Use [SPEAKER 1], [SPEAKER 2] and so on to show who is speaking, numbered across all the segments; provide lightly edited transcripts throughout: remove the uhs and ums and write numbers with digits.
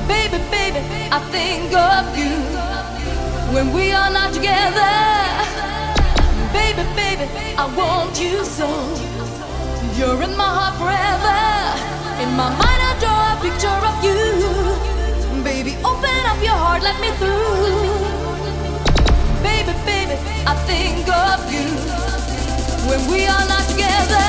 [SPEAKER 1] Baby, baby, I think of you when we are not together. Baby, baby, I want you so. You're in my heart forever. In my mind I draw a picture of you. Baby, open up your heart, let me through. Baby, baby, I think of you when we are not together.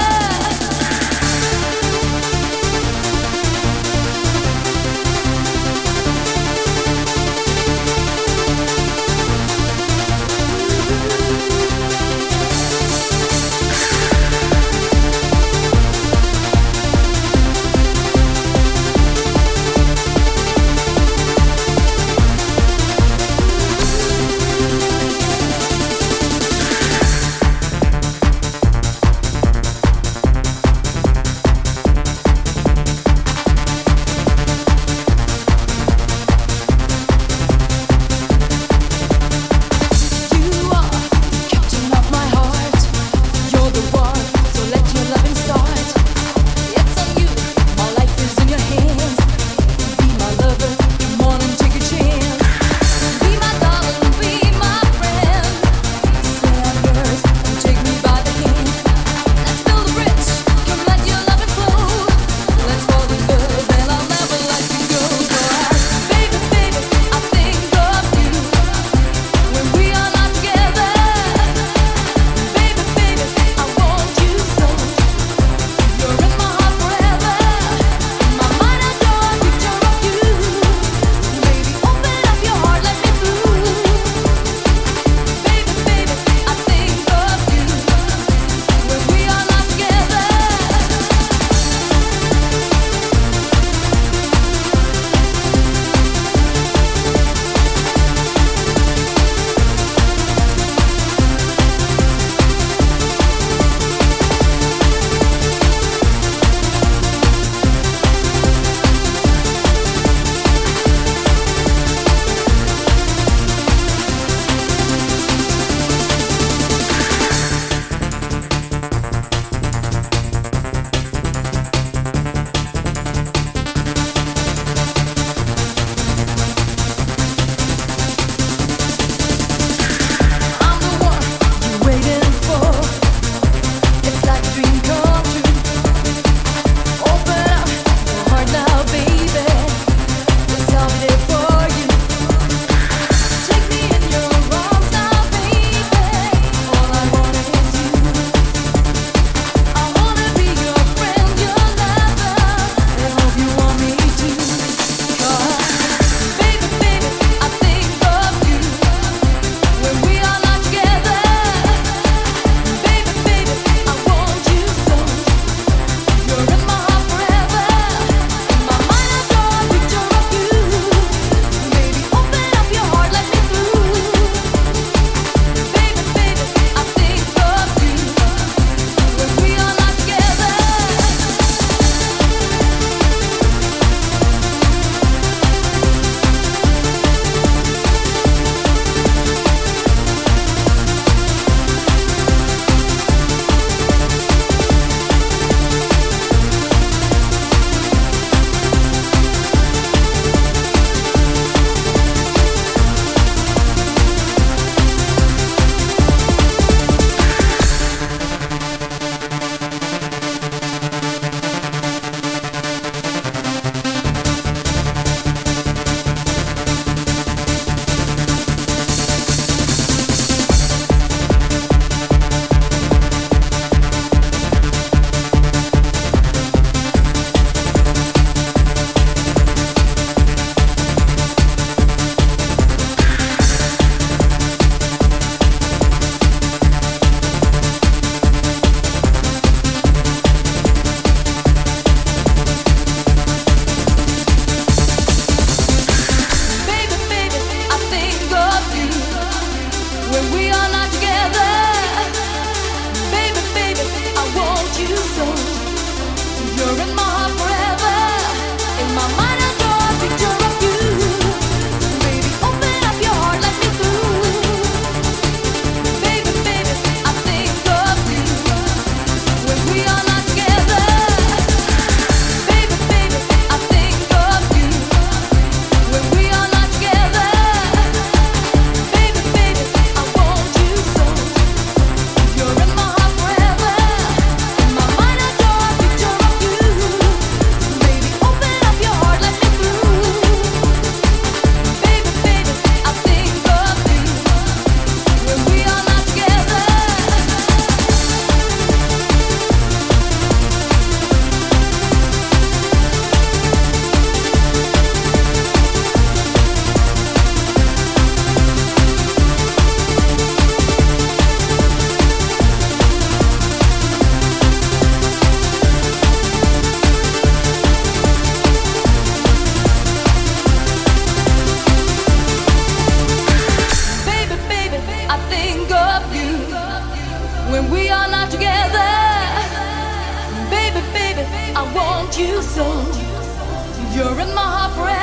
[SPEAKER 1] when we are not together. Baby, baby, I want you so. You're in my heart forever.